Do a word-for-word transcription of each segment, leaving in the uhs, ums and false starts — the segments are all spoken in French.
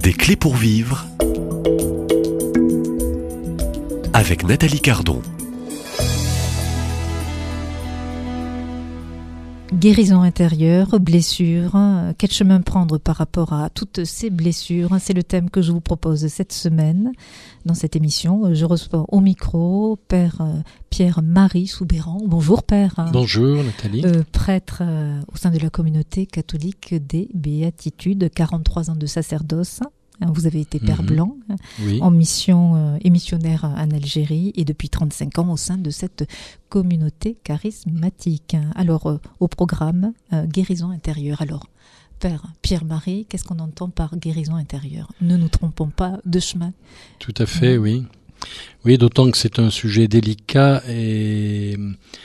Des clés pour vivre avec Nathalie Cardon. Guérison intérieure, blessures, quel chemin prendre par rapport à toutes ces blessures? C'est le thème que je vous propose cette semaine dans cette émission. Je reçois au micro Père Pierre-Marie Soubeyran. Bonjour Père. Bonjour Nathalie. Euh, prêtre euh, au sein de la communauté catholique des Béatitudes, quarante-trois ans de sacerdoce. Vous avez été Père mmh. Blanc, oui. en mission euh, et missionnaire en Algérie et depuis trente-cinq ans au sein de cette communauté charismatique. Alors, euh, au programme, euh, guérison intérieure. Alors, Père Pierre-Marie, qu'est-ce qu'on entend par guérison intérieure? Ne nous trompons pas de chemin. Tout à fait, mmh. oui. Oui, d'autant que c'est un sujet délicat et...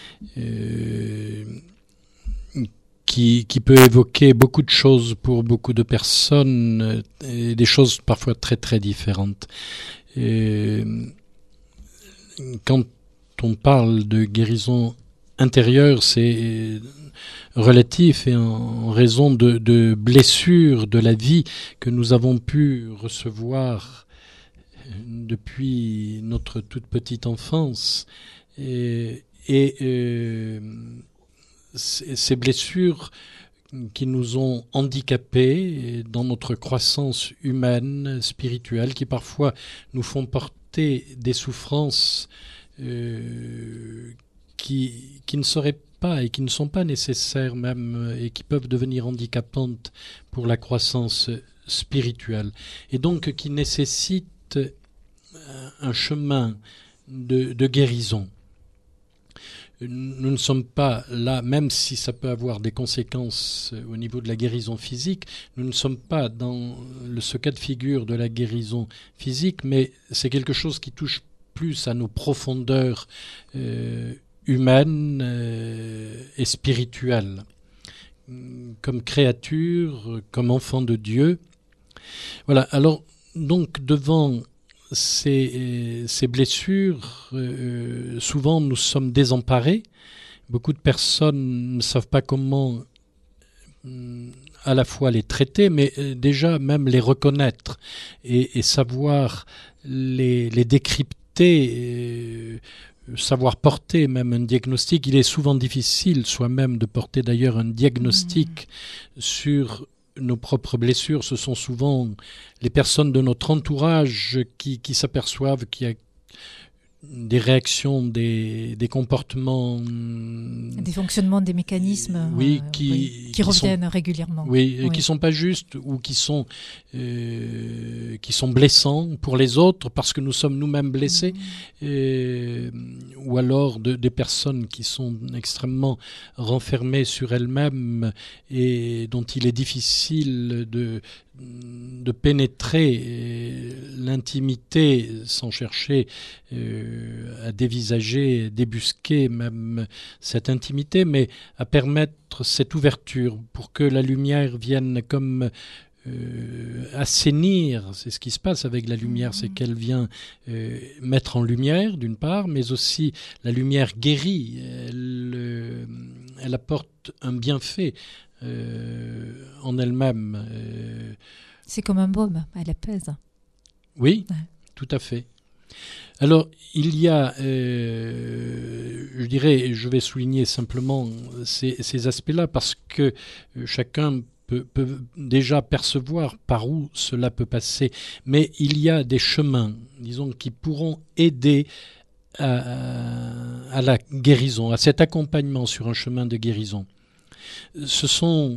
Euh, Qui, qui peut évoquer beaucoup de choses pour beaucoup de personnes, et des choses parfois très très différentes. Et quand on parle de guérison intérieure, c'est relatif et en raison de, de blessures de la vie que nous avons pu recevoir depuis notre toute petite enfance. Et, et euh, ces blessures qui nous ont handicapés dans notre croissance humaine, spirituelle, qui parfois nous font porter des souffrances euh, qui, qui ne seraient pas et qui ne sont pas nécessaires même et qui peuvent devenir handicapantes pour la croissance spirituelle. Et donc qui nécessitent un chemin de, de guérison. Nous ne sommes pas là, même si ça peut avoir des conséquences au niveau de la guérison physique, nous ne sommes pas dans le, ce cas de figure de la guérison physique, mais c'est quelque chose qui touche plus à nos profondeurs euh, humaines euh, et spirituelles. Comme créature, comme enfant de Dieu. Voilà, alors donc devant Ces, ces blessures, euh, souvent nous sommes désemparés. Beaucoup de personnes ne savent pas comment euh, à la fois les traiter, mais euh, déjà même les reconnaître et, et savoir les, les décrypter, euh, savoir porter même un diagnostic. Il est souvent difficile soi-même de porter d'ailleurs un diagnostic mmh. sur nos propres blessures. Ce sont souvent les personnes de notre entourage qui, qui s'aperçoivent qu'il y a des réactions, des, des comportements... Des fonctionnements, des mécanismes oui, euh, qui, oui, qui, qui reviennent sont, régulièrement. Oui, oui. qui ne sont pas justes ou qui sont, euh, qui sont blessants pour les autres parce que nous sommes nous-mêmes blessés, mmh. et, ou alors de, des personnes qui sont extrêmement renfermées sur elles-mêmes et dont il est difficile de... de pénétrer l'intimité sans chercher euh, à dévisager, débusquer même cette intimité, mais à permettre cette ouverture pour que la lumière vienne comme euh, assainir. C'est ce qui se passe avec la lumière, c'est qu'elle vient euh, mettre en lumière d'une part, mais aussi la lumière guérit, elle, euh, elle apporte un bienfait Euh, en elle-même. Euh... C'est comme un baume, elle apaise. Oui, ouais. Tout à fait. Alors, il y a, euh, je dirais, je vais souligner simplement ces, ces aspects-là parce que chacun peut, peut déjà percevoir par où cela peut passer. Mais il y a des chemins, disons, qui pourront aider à, à la guérison, à cet accompagnement sur un chemin de guérison. Ce sont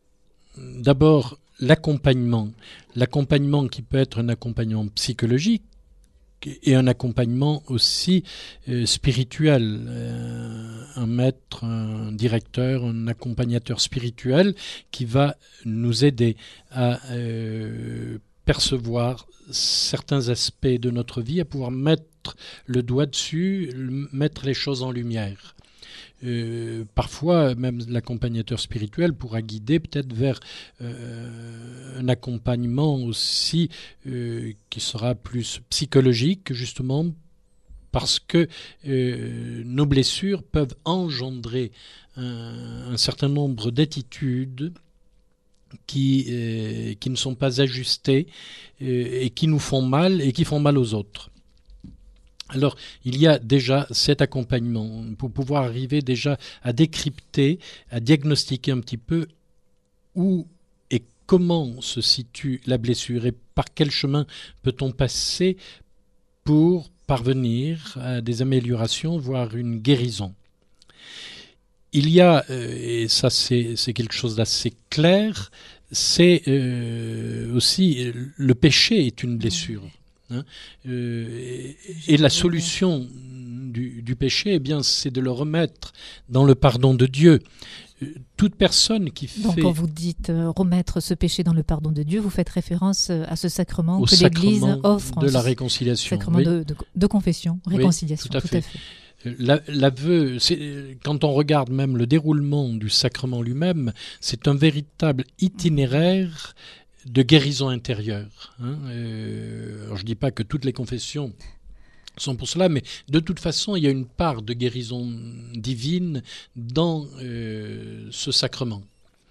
d'abord l'accompagnement, l'accompagnement qui peut être un accompagnement psychologique et un accompagnement aussi euh, spirituel, euh, un maître, un directeur, un accompagnateur spirituel qui va nous aider à euh, percevoir certains aspects de notre vie, à pouvoir mettre le doigt dessus, mettre les choses en lumière. Euh, parfois, même l'accompagnateur spirituel pourra guider peut-être vers euh, un accompagnement aussi euh, qui sera plus psychologique, justement, parce que euh, nos blessures peuvent engendrer un, un certain nombre d'attitudes qui, euh, qui ne sont pas ajustés euh, et qui nous font mal et qui font mal aux autres. Alors, il y a déjà cet accompagnement pour pouvoir arriver déjà à décrypter, à diagnostiquer un petit peu où et comment se situe la blessure et par quel chemin peut-on passer pour parvenir à des améliorations, voire une guérison. Il y a, euh, et ça c'est, c'est quelque chose d'assez clair, c'est euh, aussi le péché est une blessure. Hein, euh, et, et la solution du, du péché, eh bien, c'est de le remettre dans le pardon de Dieu. Toute personne qui fait... Donc quand vous dites euh, remettre ce péché dans le pardon de Dieu, vous faites référence à ce sacrement que l'Église offre. De la réconciliation. Sacrement oui. de, de, de confession, réconciliation. Oui, tout à tout fait. À fait. La, l'aveu, c'est, quand on regarde même le déroulement du sacrement lui-même, c'est un véritable itinéraire de guérison intérieure. Hein. Euh, alors je ne dis pas que toutes les confessions sont pour cela, mais de toute façon, il y a une part de guérison divine dans euh, ce sacrement.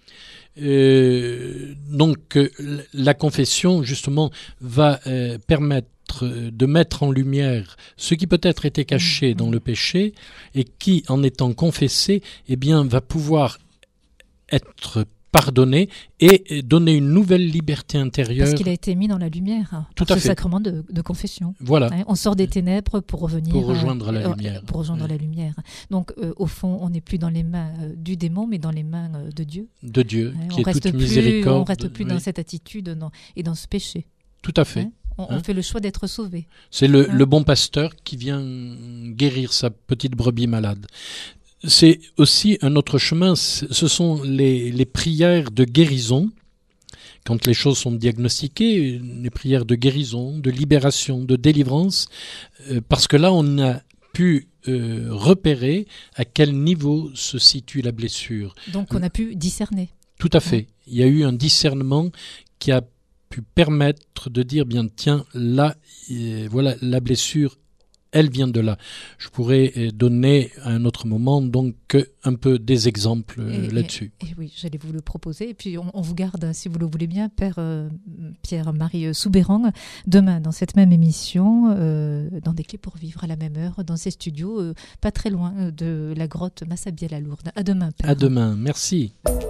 Euh, donc, euh, la confession, justement, va euh, permettre de mettre en lumière ce qui peut-être était caché dans le péché et qui, en étant confessé, eh bien, va pouvoir être pardonner et donner une nouvelle liberté intérieure. Parce qu'il a été mis dans la lumière, hein, Tout par à ce fait. sacrement de, de confession. Voilà. Hein, on sort des ténèbres pour revenir pour rejoindre euh, la euh, lumière. Pour rejoindre oui. la lumière. Donc, euh, au fond, on n'est plus dans les mains euh, du démon, mais dans les mains euh, de Dieu. De Dieu, hein, qui on est toute plus, miséricorde. On ne reste plus oui. dans cette attitude non, et dans ce péché. Tout à fait. Hein, on, hein? on fait le choix d'être sauvé. C'est le, hein? le bon pasteur qui vient guérir sa petite brebis malade. C'est aussi un autre chemin, ce sont les, les prières de guérison. Quand les choses sont diagnostiquées, les prières de guérison, de libération, de délivrance, euh, parce que là, on a pu euh, repérer à quel niveau se situe la blessure. Donc, on a pu discerner. Tout à fait. Il y a eu un discernement qui a pu permettre de dire, bien, tiens, là, euh, voilà, la blessure, elle vient de là. Je pourrais donner à un autre moment donc un peu des exemples et, là-dessus. Et, et oui, j'allais vous le proposer. Et puis on, on vous garde, si vous le voulez bien, Père euh, Pierre-Marie Soubérang, demain dans cette même émission, euh, dans Des Clés pour Vivre à la même heure, dans ces studios, euh, pas très loin de la grotte Massabielle à Lourdes. À demain, Père. À demain, merci.